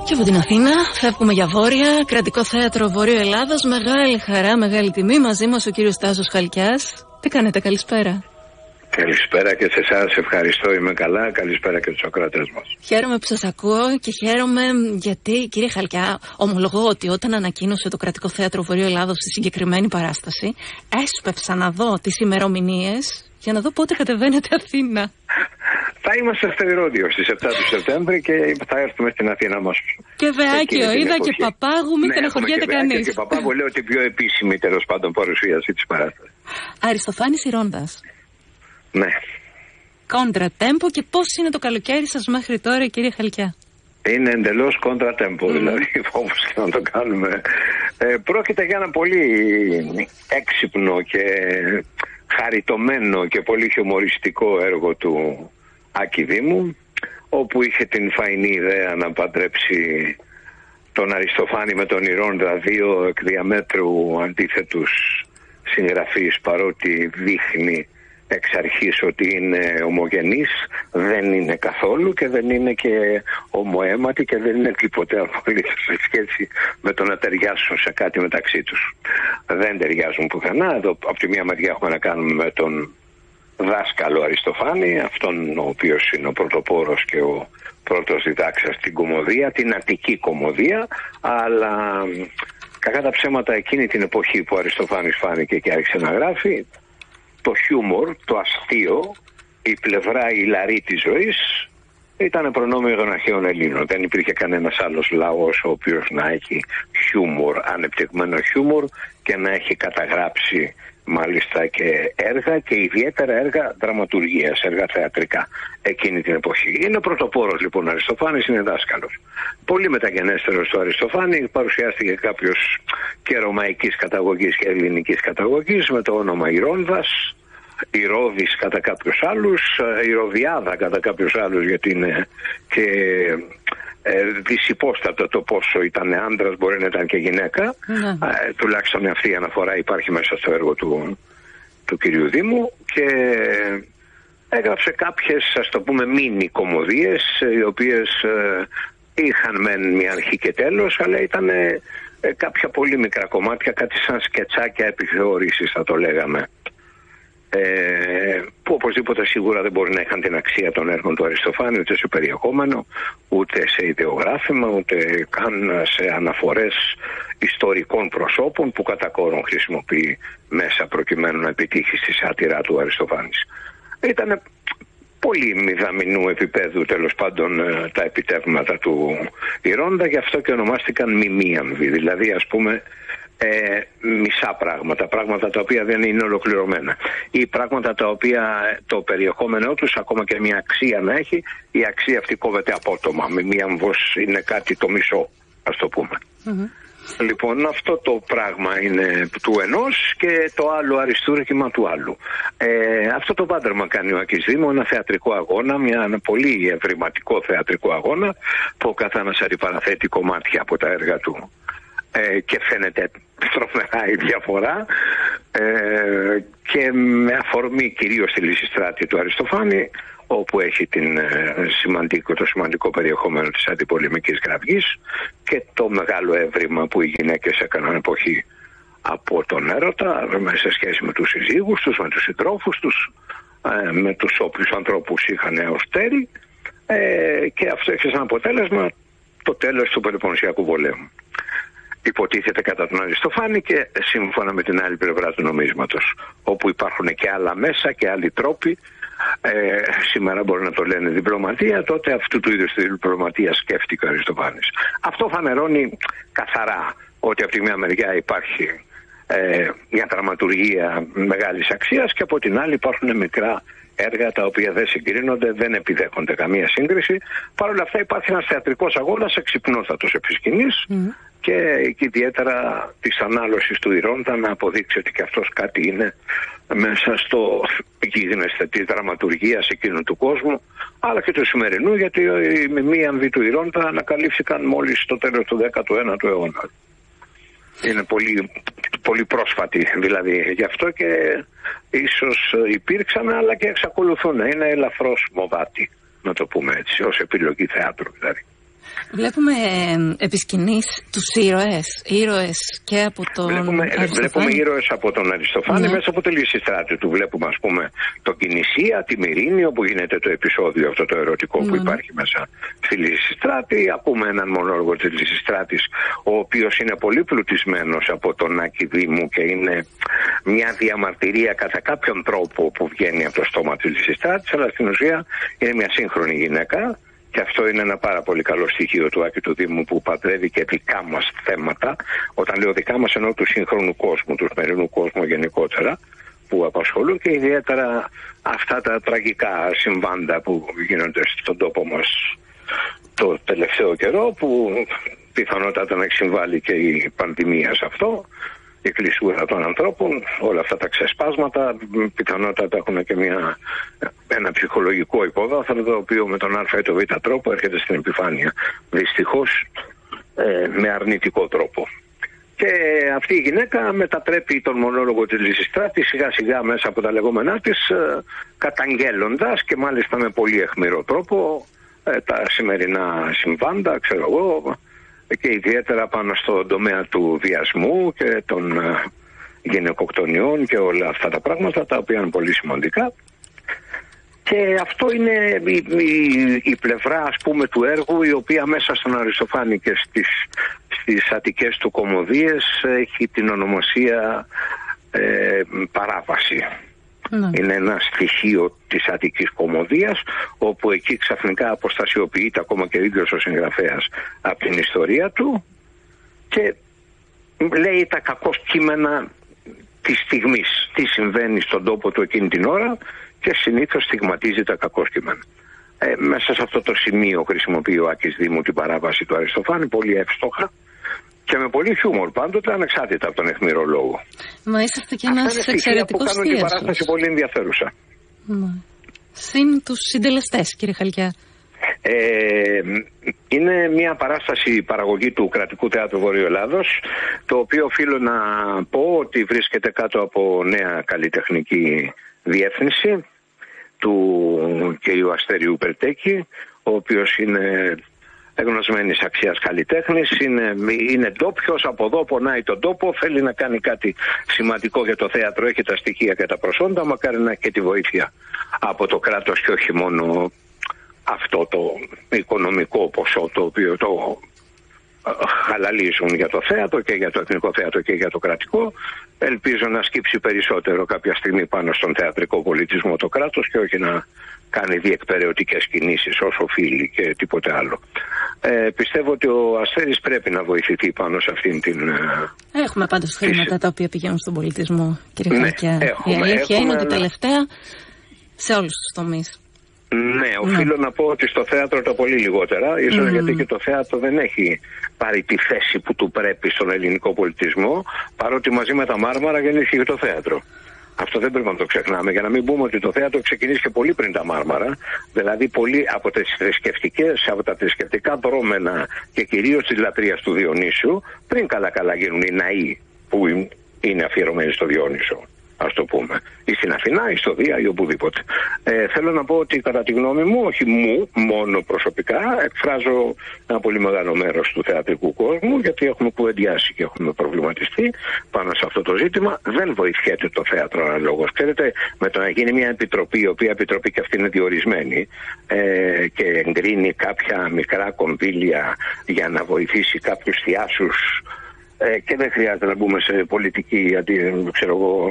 Και από την Αθήνα φεύγουμε για βόρεια, Κρατικό Θέατρο Βορείου Ελλάδος. Μεγάλη χαρά, μεγάλη τιμή. Μαζί μας ο κύριος Τάσος Χαλκιάς. Τι κάνετε, καλησπέρα. Καλησπέρα και σε εσάς, ευχαριστώ, είμαι καλά. Καλησπέρα και τους ακροατές μας. Χαίρομαι που σας ακούω και χαίρομαι γιατί, κύριε Χαλκιά, ομολογώ ότι όταν ανακοίνωσε το Κρατικό Θέατρο Βορείου Ελλάδος στη συγκεκριμένη παράσταση, έσπευσα να δω τις ημερομηνίες για να δω πότε κατεβαίνετε Αθήνα. Θα είμαστε στο Ηρώδειο στις 7 του Σεπτέμβρη και θα έρθουμε στην Αθήνα μας. Και Βεάκιο είδα και Παπάγου, μην στεναχωριέται κανείς. Και Παπάγου, λέω ότι πιο επίσημη τέλος πάντων παρουσίαση της παράστασης. Αριστοφάνης Ηρώνδας. Ναι. Κόντρα τέμπο. Και πώς είναι το καλοκαίρι σας μέχρι τώρα, κύριε Χαλκιά? Είναι εντελώς κόντρα τέμπο, δηλαδή όπως και να το κάνουμε. Πρόκειται για ένα πολύ έξυπνο και χαριτωμένο και πολύ χιουμοριστικό έργο του Άκη Δήμου, όπου είχε την φαϊνή ιδέα να παντρέψει τον Αριστοφάνη με τον Ηρώνδα, δύο εκ διαμέτρου αντίθετους συγγραφείς, παρότι δείχνει εξ αρχής ότι είναι ομογενείς, δεν είναι καθόλου και δεν είναι και ομοαίματοι και δεν είναι τίποτε απολύτως σε σχέση με το να ταιριάσουν σε κάτι μεταξύ τους. Δεν ταιριάζουν πουθενά. Εδώ από τη μία μεριά έχουμε να κάνουμε με τον δάσκαλο Αριστοφάνη, αυτόν ο οποίος είναι ο πρωτοπόρος και ο πρώτος διδάξας στην κωμωδία, την Αττική κωμωδία, αλλά κακά τα ψέματα εκείνη την εποχή που ο Αριστοφάνης φάνηκε και άρχισε να γράφει, το χιούμορ, το αστείο, η πλευρά ηλαρή της ζωής ήταν προνόμιο των αρχαίων Ελλήνων. Δεν υπήρχε κανένας άλλος λαός ο οποίος να έχει χιούμορ, ανεπτυγμένο χιούμορ και να έχει καταγράψει μάλιστα και έργα και ιδιαίτερα έργα δραματουργίας, έργα θεατρικά εκείνη την εποχή. Είναι πρωτοπόρος λοιπόν ο Αριστοφάνης, είναι δάσκαλος. Πολύ μεταγενέστερος του Αριστοφάνη, παρουσιάστηκε κάποιος και ρωμαϊκής καταγωγής και ελληνικής καταγωγής με το όνομα Ηρώνδας, Ηρώδης κατά κάποιους άλλους, Ηρωδιάδα κατά κάποιους άλλους, γιατί είναι και δυσυπόστατο το πόσο ήταν άντρας, μπορεί να ήταν και γυναίκα. Τουλάχιστον αυτή η αναφορά υπάρχει μέσα στο έργο του κυρίου Δήμου και έγραψε κάποιες, ας το πούμε, μίνι κωμωδίες, οι οποίες είχαν μεν μια αρχή και τέλος, αλλά ήταν κάποια πολύ μικρά κομμάτια, κάτι σαν σκετσάκια επιθεώρησης θα το λέγαμε, που οπωσδήποτε σίγουρα δεν μπορεί να είχαν την αξία των έργων του Αριστοφάνη, ούτε σε περιεχόμενο, ούτε σε ιδεογράφημα, ούτε καν σε αναφορές ιστορικών προσώπων που κατά κόρον χρησιμοποιεί μέσα προκειμένου να επιτύχει στη σάτυρά του Αριστοφάνης. Ήταν πολύ μηδαμινού επίπεδου τέλος πάντων τα επιτεύγματα του Ηρώνδα, γι' αυτό και ονομάστηκαν μιμίαμβοι, δηλαδή ας πούμε μισά πράγματα τα οποία δεν είναι ολοκληρωμένα ή πράγματα τα οποία το περιεχόμενό τους, ακόμα και μια αξία να έχει, η αξία αυτή κόβεται απότομα. Μιμίαμβος είναι κάτι το μισό, ας το πούμε. Λοιπόν, αυτό το πράγμα είναι του ενός και το άλλο αριστούργημα του άλλου. Αυτό το πάντρεμα κάνει ο Άκης Δήμου, ένα θεατρικό αγώνα, ένα πολύ ευρηματικό θεατρικό αγώνα, που ο καθένας αντιπαραθέτει κομμάτια από τα έργα του και φαίνεται τρομερά η διαφορά, και με αφορμή κυρίως τη Λυσιστράτη του Αριστοφάνη, όπου έχει το σημαντικό περιεχόμενο της αντιπολεμικής κραυγής και το μεγάλο έβριμα που οι γυναίκες έκαναν εποχή από τον έρωτα σε σχέση με τους συζύγους τους, με τους συντρόφους τους, με τους όποιους ανθρώπους είχαν ως τέρι, και αυτό έχει σαν αποτέλεσμα το τέλος του Πελοποννησιακού πολέμου. Υποτίθεται κατά τον Αριστοφάνη και σύμφωνα με την άλλη πλευρά του νομίσματος, όπου υπάρχουν και άλλα μέσα και άλλοι τρόποι. Σήμερα μπορεί να το λένε διπλωματία, τότε αυτού του είδους τη διπλωματία σκέφτηκε ο Αριστοφάνης. Αυτό φανερώνει καθαρά ότι από τη μια μεριά υπάρχει μια δραματουργία μεγάλης αξίας και από την άλλη υπάρχουν μικρά έργα τα οποία δεν συγκρίνονται, δεν επιδέχονται καμία σύγκριση. Παρ' όλα αυτά υπάρχει ένας θεατρικός αγώνας εξυπνότατος επί σκηνής, και ιδιαίτερα της ανάλωσης του Ηρώνδα να αποδείξει ότι και αυτός κάτι είναι μέσα στο γίγνεσθε της δραματουργίας εκείνου του κόσμου, αλλά και του σημερινού, γιατί οι μιμίαμβοι του Ηρώνδα ανακαλύφθηκαν μόλις στο τέλος του 19ου αιώνα. Είναι πολύ, πολύ πρόσφατη δηλαδή, γι' αυτό και ίσως υπήρξαν, αλλά και εξακολουθούν να είναι ελαφρώς μοβάτι, να το πούμε έτσι, ως επιλογή θεάτρου δηλαδή. Βλέπουμε επισκηνείς τους ήρωες και από τον Αριστοφάνη. Βλέπουμε ήρωες από τον Αριστοφάνη, ναι, μέσα από τη Λυσιστράτη του. Βλέπουμε, ας πούμε, το Κινησία, τη Μυρίνη, όπου γίνεται το επεισόδιο αυτό το ερωτικό που υπάρχει μέσα στη Λυσιστράτη. Ακούμε έναν μονόλογο της Λυσιστράτης, ο οποίος είναι πολύ πλουτισμένος από τον Άκη Δήμου και είναι μια διαμαρτυρία κατά κάποιον τρόπο που βγαίνει από το στόμα της Λυσιστράτης, αλλά στην ουσία είναι μια σύγχρονη γυναίκα. Και αυτό είναι ένα πάρα πολύ καλό στοιχείο του Άκη του Δήμου, που παντρεύει και δικά μας θέματα. Όταν λέω δικά μας, εννοώ του σύγχρονου κόσμου, του σημερινού κόσμου γενικότερα, που απασχολούν και ιδιαίτερα αυτά τα τραγικά συμβάντα που γίνονται στον τόπο μας το τελευταίο καιρό, που πιθανότατα να έχει συμβάλει και η πανδημία σε αυτό, η κλεισούρα των ανθρώπων, όλα αυτά τα ξεσπάσματα πιθανότατα έχουν και ένα ψυχολογικό υπόβαθρο, το οποίο με τον α ή τον β τρόπο έρχεται στην επιφάνεια, δυστυχώς με αρνητικό τρόπο. Και αυτή η γυναίκα μετατρέπει τον μονόλογο της Λυσιστράτης σιγά σιγά μέσα από τα λεγόμενά της, καταγγέλλοντας και μάλιστα με πολύ αιχμηρό τρόπο τα σημερινά συμβάντα, ξέρω εγώ, και ιδιαίτερα πάνω στον τομέα του βιασμού και των γυναικοκτονιών και όλα αυτά τα πράγματα, τα οποία είναι πολύ σημαντικά. Και αυτό είναι η πλευρά, ας πούμε, του έργου, η οποία μέσα στον Αριστοφάνη και στις αττικές του κωμωδίες έχει την ονομασία παράβαση. Είναι ένα στοιχείο της Αττικής κωμωδίας, όπου εκεί ξαφνικά αποστασιοποιείται ακόμα και ο ίδιος ο συγγραφέας από την ιστορία του και λέει τα κακώς κείμενα της στιγμής, τι συμβαίνει στον τόπο του εκείνη την ώρα, και συνήθως στιγματίζει τα κακώς κείμενα. Μέσα σε αυτό το σημείο χρησιμοποιεί ο Άκης Δήμου την παράβαση του Αριστοφάνη πολύ εύστοχα και με πολύ χιούμορ, πάντοτε ανεξάρτητα από τον αιχμηρό λόγο. Μα είσαστε και ένας εξαιρετικός θείασος. Που κάνουν την παράσταση πολύ ενδιαφέρουσα. Συν τους συντελεστές, κύριε Χαλκιά. Είναι μια παράσταση παραγωγή του Κρατικού Θεάτρου Βορείου Ελλάδος, το οποίο οφείλω να πω ότι βρίσκεται κάτω από νέα καλλιτεχνική διεύθυνση του κ. Αστερίου Περτέκη, ο οποίος είναι εγνωσμένης αξίας καλλιτέχνης, είναι ντόπιος, από εδώ πονάει τον τόπο, θέλει να κάνει κάτι σημαντικό για το θέατρο, έχει τα στοιχεία και τα προσόντα, μακάρι να έχει και τη βοήθεια από το κράτος και όχι μόνο αυτό το οικονομικό ποσό το οποίο το χαλαλίζουν για το θέατρο και για το εθνικό θέατρο και για το κρατικό. Ελπίζω να σκύψει περισσότερο κάποια στιγμή πάνω στον θεατρικό πολιτισμό το κράτος και όχι να κάνει διεκπεραιωτικές κινήσεις όσο οφείλει και τίποτε άλλο. Πιστεύω ότι ο Αστέρης πρέπει να βοηθηθεί πάνω σε αυτήν την... Έχουμε πάντως χρήματα τα οποία πηγαίνουν στον πολιτισμό, κύριε Χαλκιά. Η αλήθεια είναι ότι τελευταία σε όλους τους τομείς. Ναι, οφείλω να πω ότι στο θέατρο το πολύ λιγότερα, ίσως γιατί και το θέατρο δεν έχει πάρει τη θέση που του πρέπει στον ελληνικό πολιτισμό, παρότι μαζί με τα Μάρμαρα γεννήθηκε και το θέατρο. Αυτό δεν πρέπει να το ξεχνάμε, για να μην πούμε ότι το θέατρο ξεκινήσει πολύ πριν τα Μάρμαρα, δηλαδή πολύ από από τα θρησκευτικά δρόμενα και κυρίως της λατρείας του Διονύσιου, πριν καλά γίνουν οι ναοί που είναι αφιερωμένοι στο Διόνυσο, ας το πούμε, ή στην Αθηνά ή στο Δία ή οπουδήποτε. Θέλω να πω ότι κατά τη γνώμη μου, όχι μου μόνο προσωπικά, εκφράζω ένα πολύ μεγάλο μέρος του θεατρικού κόσμου, γιατί έχουμε κουβεντιάσει και έχουμε προβληματιστεί πάνω σε αυτό το ζήτημα. Δεν βοηθιέται το θέατρο αναλόγως. Ξέρετε, με το να γίνει μια επιτροπή, η οποία επιτροπή και αυτή είναι διορισμένη και εγκρίνει κάποια μικρά κονδύλια για να βοηθήσει κάποιους θειάσους, και δεν χρειάζεται να μπούμε σε πολιτική, γιατί ξέρω εγώ,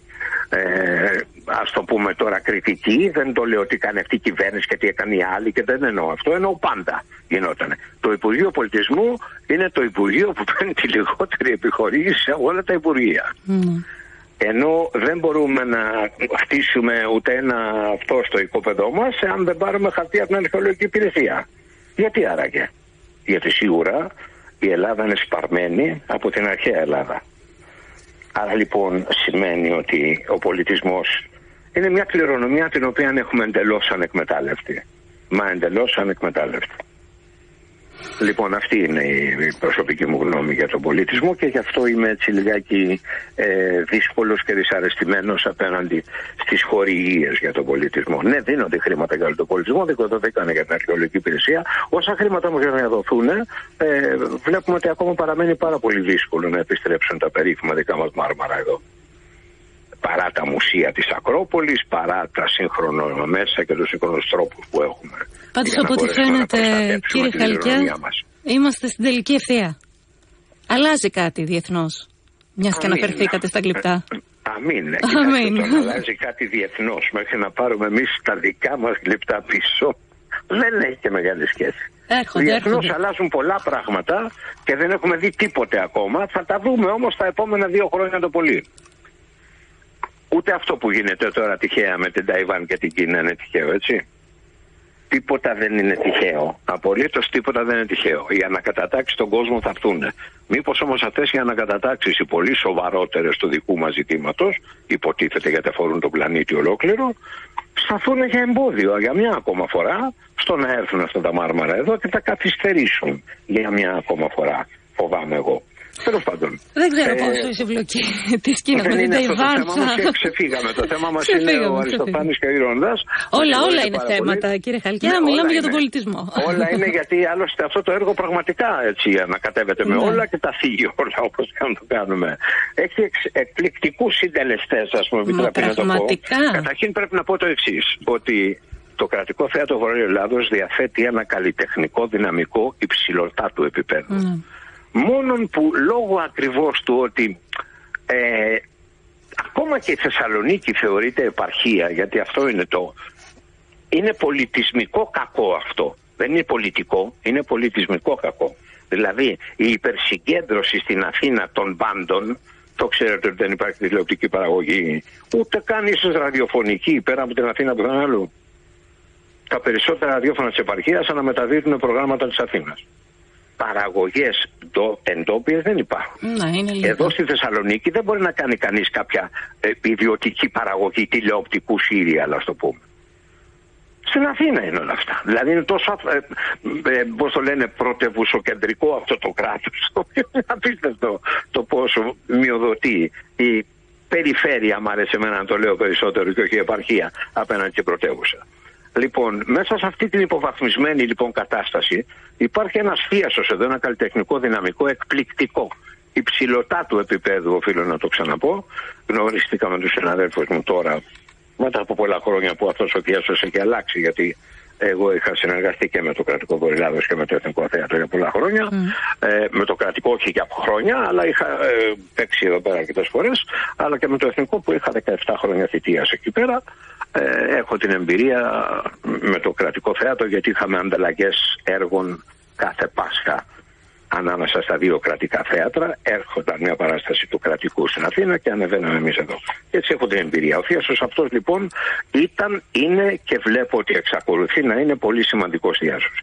ας το πούμε τώρα κριτική, δεν το λέω ότι κάνει αυτή η κυβέρνηση και τι έκανε η άλλη, και δεν εννοώ αυτό, εννοώ πάντα γινότανε. Το Υπουργείο Πολιτισμού είναι το Υπουργείο που παίρνει τη λιγότερη επιχορήγηση σε όλα τα Υπουργεία. Ενώ δεν μπορούμε να χτίσουμε ούτε ένα αυτό στο οικόπεδό μας αν δεν πάρουμε χαρτί από την Αρχαιολογική Υπηρεσία. Γιατί άραγε? Γιατί σίγουρα η Ελλάδα είναι σπαρμένη από την αρχαία Ελλάδα. Άρα λοιπόν σημαίνει ότι ο πολιτισμός είναι μια κληρονομιά την οποία έχουμε εντελώς ανεκμετάλλευτη. Μα εντελώς ανεκμετάλλευτη. Λοιπόν, αυτή είναι η προσωπική μου γνώμη για τον πολιτισμό και γι' αυτό είμαι έτσι λιγάκι δύσκολος και δυσαρεστημένος απέναντι στις χορηγίες για τον πολιτισμό. Ναι, δίνονται χρήματα για τον πολιτισμό, δικαιωθήκανε για την αρχαιολογική υπηρεσία. Όσα χρήματα όμως για να δοθούν, βλέπουμε ότι ακόμα παραμένει πάρα πολύ δύσκολο να επιστρέψουν τα περίφημα δικά μας μάρμαρα εδώ. Παρά τα μουσεία της Ακρόπολης, παρά τα σύγχρονα μέσα και τους σύγχρονους τρόπους που έχουμε. Πάντως από ό,τι φαίνεται, κύριε Χαλκιά, είμαστε στην τελική ευθεία. Αλλάζει κάτι διεθνώς, μιας και αναφερθήκατε στα γλυπτά. Αμήν. Αλλάζει κάτι διεθνώς, μέχρι να πάρουμε εμείς τα δικά μας γλυπτά πίσω, δεν έχει και μεγάλη σχέση. Διεθνώς αλλάζουν πολλά πράγματα και δεν έχουμε δει τίποτε ακόμα. Θα τα δούμε όμως τα επόμενα 2 χρόνια το πολύ. Ούτε αυτό που γίνεται τώρα τυχαία με την Ταϊβάν και την Κίνα είναι τυχαίο, έτσι. Τίποτα δεν είναι τυχαίο. Απολύτως τίποτα δεν είναι τυχαίο. Οι ανακατατάξεις στον κόσμο θα έρθουν. Μήπως όμως αυτές οι ανακατατάξεις, οι πολύ σοβαρότερες του δικού μας ζητήματος, υποτίθεται γιατί αφορούν τον πλανήτη ολόκληρο, σταθούν για εμπόδιο για μια ακόμα φορά στο να έρθουν αυτά τα μάρμαρα εδώ και θα καθυστερήσουν για μια ακόμα φορά. Φοβάμαι εγώ. Τέλος πάντων. Δεν ξέρω πόσο είσαι εμπλοκή της Κίνας με την Ταϊβάν. Ξεφύγαμε. Το θέμα μας είναι ο Αριστοφάνης και ο Ηρώντας. Όλα είναι θέματα, κύριε Χαλκιά. Μιλάμε για τον πολιτισμό. Όλα είναι γιατί άλλωστε αυτό το έργο πραγματικά έτσι ανακατεύεται με όλα και τα θίγει όλα όπως και αν το κάνουμε. Έχει εκπληκτικούς συντελεστές, ας πούμε, επιτρέπει να το πω. Καταρχήν πρέπει να πω το εξής, ότι το Κρατικό Θέατρο Βορείου Ελλάδος διαθέτει ένα καλλιτεχνικό δυναμικό υψηλωτάτου επίπεδου. Μόνον που λόγω ακριβώς του ότι ακόμα και η Θεσσαλονίκη θεωρείται επαρχία, γιατί αυτό είναι είναι πολιτισμικό κακό αυτό. Δεν είναι πολιτικό, είναι πολιτισμικό κακό. Δηλαδή η υπερσυγκέντρωση στην Αθήνα των μπάντων, το ξέρετε ότι δεν υπάρχει τηλεοπτική παραγωγή, ούτε καν ίσως ραδιοφωνική πέρα από την Αθήνα του άλλου. Τα περισσότερα ραδιόφωνα της επαρχίας αναμεταδίδουν προγράμματα της Αθήνας. Παραγωγές εντόπιες δεν υπάρχουν. Εδώ στη Θεσσαλονίκη δεν μπορεί να κάνει κανείς κάποια ιδιωτική παραγωγή τηλεοπτικού σύριαλ, ας το πούμε. Στην Αθήνα είναι όλα αυτά. Δηλαδή είναι τόσο, πώς το λένε, πρωτευουσοκεντρικό αυτό το κράτος. Είναι απίστευτο το πόσο μειοδοτεί η περιφέρεια, μ' αρέσει εμένα να το λέω περισσότερο και όχι η επαρχία, απέναντι και πρωτεύουσα. Λοιπόν, μέσα σε αυτή την υποβαθμισμένη λοιπόν κατάσταση υπάρχει ένας φίασος εδώ, ένα καλλιτεχνικό δυναμικό εκπληκτικό. Υψηλωτάτου επίπεδου, οφείλω να το ξαναπώ. Γνωριστήκα με τους συναδέλφους μου τώρα, μετά από πολλά χρόνια που αυτός ο φίασος έχει αλλάξει, γιατί εγώ είχα συνεργαστεί και με το Κρατικό Βορείου Ελλάδος και με το Εθνικό Θέατρο για πολλά χρόνια. Με το κρατικό όχι για χρόνια, αλλά είχα παίξει εδώ πέρα αρκετές φορές, αλλά και με το Εθνικό που είχα 17 χρόνια θητείας εκεί πέρα. Έχω την εμπειρία με το Κρατικό Θέατρο, γιατί είχαμε ανταλλαγές έργων κάθε Πάσχα ανάμεσα στα 2 κρατικά θέατρα. Έρχονταν μια παράσταση του κρατικού στην Αθήνα και ανεβαίναμε εμείς εδώ. Έτσι έχω την εμπειρία. Ο θίασος αυτός λοιπόν είναι και βλέπω ότι εξακολουθεί να είναι πολύ σημαντικός θίασος.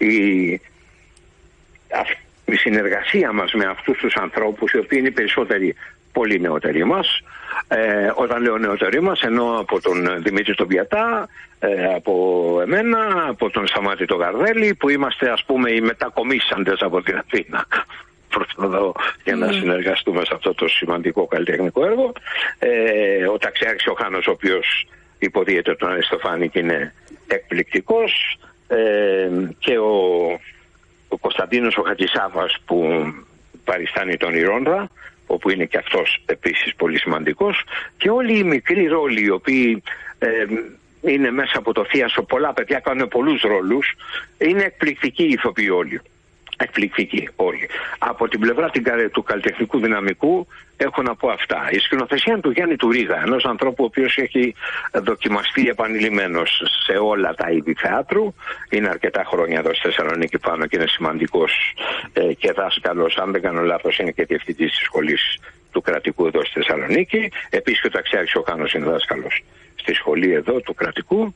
Η συνεργασία μας με αυτούς τους ανθρώπους, οι οποίοι είναι περισσότεροι πολύ νεότεροι μας, όταν λέω νεότεροι μας εννοώ από τον Δημήτρη τον Πιατά, από εμένα, από τον Σταμάτη τον Γαρδέλη, που είμαστε ας πούμε οι μετακομίσαντες από την Αθήνα εδώ για να συνεργαστούμε σε αυτό το σημαντικό καλλιτεχνικό έργο. Ο Ταξιάρχης ο Χάνος, ο οποίος υποδίεται τον Αριστοφάνη και είναι εκπληκτικός, και ο Κωνσταντίνος ο Χατζησάβας που παριστάνει τον Ηρώντρα, όπου είναι και αυτός επίσης πολύ σημαντικός, και όλοι οι μικροί ρόλοι οι οποίοι είναι μέσα από το θίασο, πολλά παιδιά κάνουν πολλούς ρόλους, είναι εκπληκτικοί οι ηθοποιοί όλοι. Εκπληκτικοί όλοι. Από την πλευρά του καλλιτεχνικού δυναμικού έχω να πω αυτά. Η σκηνοθεσία του Γιάννη του Ρίγα, ενός ανθρώπου ο οποίος έχει δοκιμαστεί επανειλημμένος σε όλα τα είδη θεάτρου, είναι αρκετά χρόνια εδώ στη Θεσσαλονίκη πάνω και είναι σημαντικός και δάσκαλος, αν δεν κάνω λάθος είναι και διευθυντής της σχολής του κρατικού εδώ στη Θεσσαλονίκη. Επίσης και ο Ταξιάρχης ο Χάνος είναι δάσκαλος στη σχολή εδώ του κρατικού.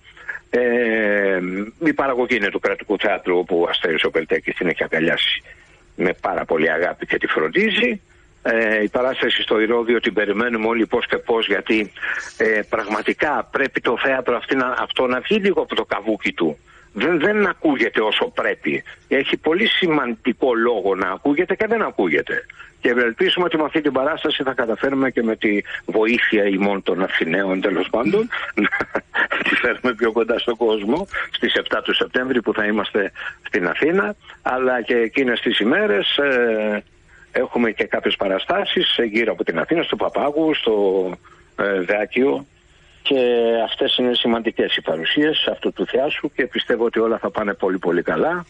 Η παραγωγή είναι του Κρατικού Θεάτρου, όπου ο Αστέρης ο Πελτέκης την έχει αγκαλιάσει με πάρα πολύ αγάπη και τη φροντίζει. Η παράσταση στο Ηρώδειο την περιμένουμε όλοι πώς και πώς, γιατί πραγματικά πρέπει το θέατρο αυτό να βγει λίγο από το καβούκι του. δεν ακούγεται όσο πρέπει. Έχει πολύ σημαντικό λόγο να ακούγεται και δεν ακούγεται. Και ελπίζουμε ότι με αυτή την παράσταση θα καταφέρουμε και με τη βοήθεια ημών των Αθηναίων, τέλος πάντων, να τη φέρουμε πιο κοντά στον κόσμο στις 7 του Σεπτέμβρη που θα είμαστε στην Αθήνα. Αλλά και εκείνες τις ημέρες έχουμε και κάποιες παραστάσεις γύρω από την Αθήνα, στο Παπάγου, στο Δάκιο. Και αυτές είναι σημαντικές οι παρουσίες αυτού του θεάσου και πιστεύω ότι όλα θα πάνε πολύ πολύ καλά.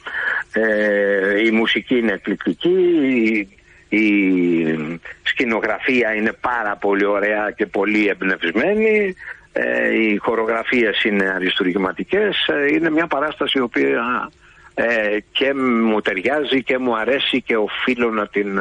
Η μουσική είναι εκπληκτική, η σκηνογραφία είναι πάρα πολύ ωραία και πολύ εμπνευσμένη, οι χορογραφίες είναι αριστουργηματικές, είναι μια παράσταση η οποία και μου ταιριάζει και μου αρέσει και οφείλω να την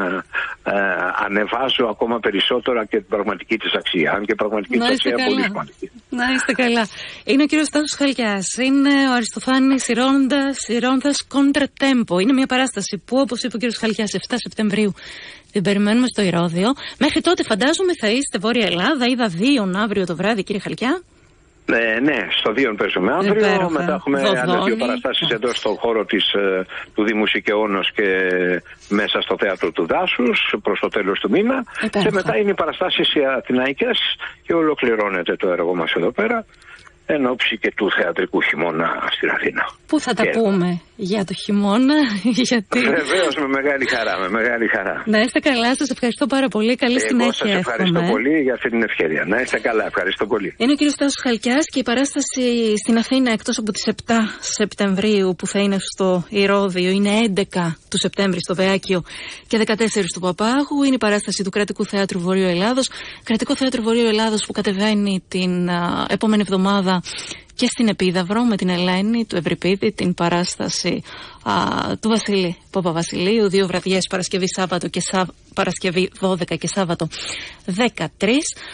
ανεβάζω ακόμα περισσότερο και την πραγματική της αξία. Αν και η πραγματική της αξία είναι πολύ σημαντική. Να είστε καλά. Είναι ο κύριος Τάσος Χαλκιάς, είναι ο Αριστοφάνης Ηρώνδας Κόντρα-Τέμπο. Είναι μια παράσταση που, όπως είπε ο κύριος Χαλκιάς, 7 Σεπτεμβρίου την περιμένουμε στο Ηρώδειο. Μέχρι τότε φαντάζομαι θα είστε Βόρεια Ελλάδα. Είδα 2 αύριο το βράδυ, κύριε Χαλκιά. Ναι, στο Δίον παίζουμε αύριο. Μετά έχουμε άλλες 2 παραστάσεις εδώ στον χώρο του Δήμου Σικαιώνος και μέσα στο θέατρο του Δάσους προς το τέλος του μήνα. Και μετά είναι οι παραστάσεις οι αθηναϊκές και ολοκληρώνεται το έργο μας εδώ πέρα εν ώψη και του θεατρικού χειμώνα στην Αθήνα. Πού θα τα πούμε για το χειμώνα, γιατί... Βεβαίως, με μεγάλη χαρά, με μεγάλη χαρά. Να είστε καλά, σας ευχαριστώ πάρα πολύ. Καλή συνέχεια. Σας ευχαριστώ πολύ για αυτή την ευκαιρία. Να είστε καλά, ευχαριστώ πολύ. Είναι ο κύριος Τάσος Χαλκιάς και η παράσταση στην Αθήνα, εκτός από τις 7 Σεπτεμβρίου που θα είναι στο Ηρώδειο, είναι 11 του Σεπτέμβρη στο Βεάκιο και 14 του Παπάγου. Είναι η παράσταση του Κρατικού Θεάτρου Βορείου Ελλάδος. Κρατικό Θέατρο Βορείου Ελλάδος που κατεβαίνει την επόμενη εβδομάδα και στην Επίδαυρο με την Ελένη του Ευρυπίδη, την παράσταση του Βασίλη Παπαβασιλείου, 2 βραδιές, Παρασκευή 12 και Σάββατο 13.